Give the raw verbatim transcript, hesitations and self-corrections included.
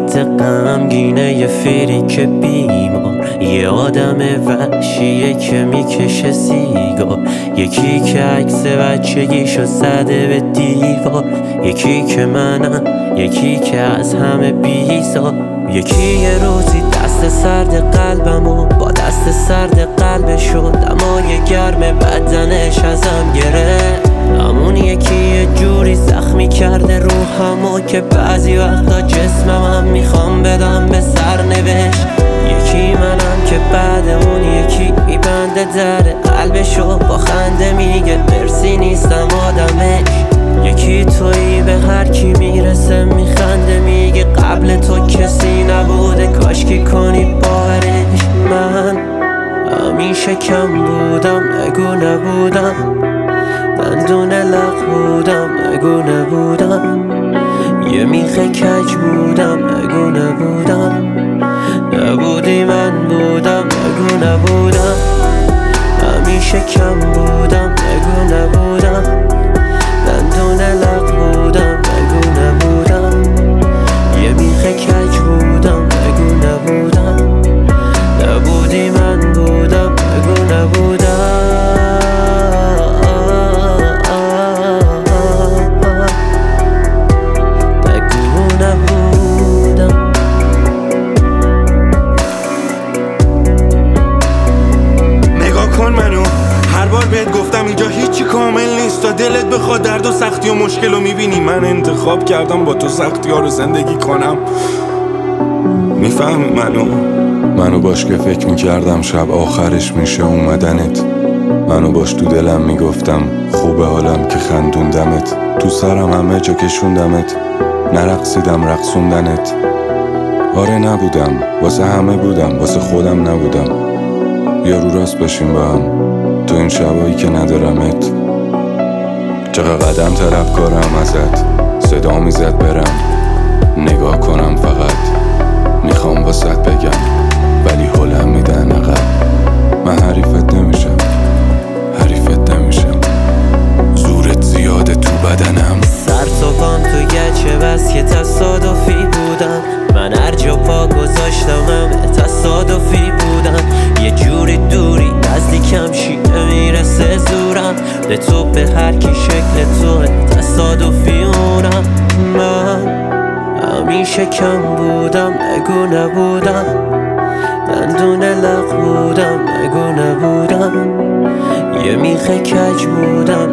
صورت غمگینه یه فریک بیمار، یه آدم وحشیه که میکشه سیگار، یکی که عکس بچگیشو زده به دیوار، یکی که منم، یکی که از همه بیزار، یکی یه روزی دست سرد قلبمو با دست سرد قلب شد، دمای گرم بدنش ازم گرفت. همون یکی یه جوری زخمی کرده روحمو که بعضی وقتا جسمم میخوام بدم به سرنوشت. یکی منم که بعد اون یکی میبنده در قلبشو با خنده میگه مرسی نیستم آدمش. یکی تویی به هر کی میرسه میخنده میگه قبل تو کسی نبوده کاشکی کنی باورش. من همیشه کم بودم نگو نبودم، دندون لق بودم نگو نبودم، یه میخه کج بودم نگو نبودم، نبودی من بودم نگو نبودم. همیشه کم بودم نگو نبودم، دندون لق بودم نگو نبودم، یه میخه کج بودم نگو نبودم، نبودی من بودم نگو نبودم. بهت گفتم اینجا هیچی کامل نیست تا دلت بخواد درد و سختی و مشکل رو میبینی. من انتخاب کردم با تو سختی ها رو زندگی کنم. میفهمی منو؟ منو باش که فکر میکردم شب آخرش میشه اومدنت، منو باش تو دلم میگفتم خوبه حالم که خندوندمت، تو سرم همه جا کشوندمت، نرقصیدم رقصوندنت. آره نبودم واسه همه بودم واسه خودم نبودم. بیا رو راست باشیم با هم تو این شبایی که ندارمت. چقدر قدم طلبکارم ازت، صدا میزد برم نگاه کنم فقط، میخوام واسط بگم ولی حولم میدن عقب. من حریفت نمیشم حریفت نمیشم، زورت زیاده تو بدنم. سر تو پام تو گچه بس که تصادفی بودم، من هر جا پا گذاشتم همه تصادفی بودم. یه جوری دوری نزدیکم شی نمیرسه زورم، به تو به هر کی شکل تو تصادفی اونم. من همیشه کم بودم نگو نبودم، دندون لق بودم نگو نبودم، یه میخه کج بودم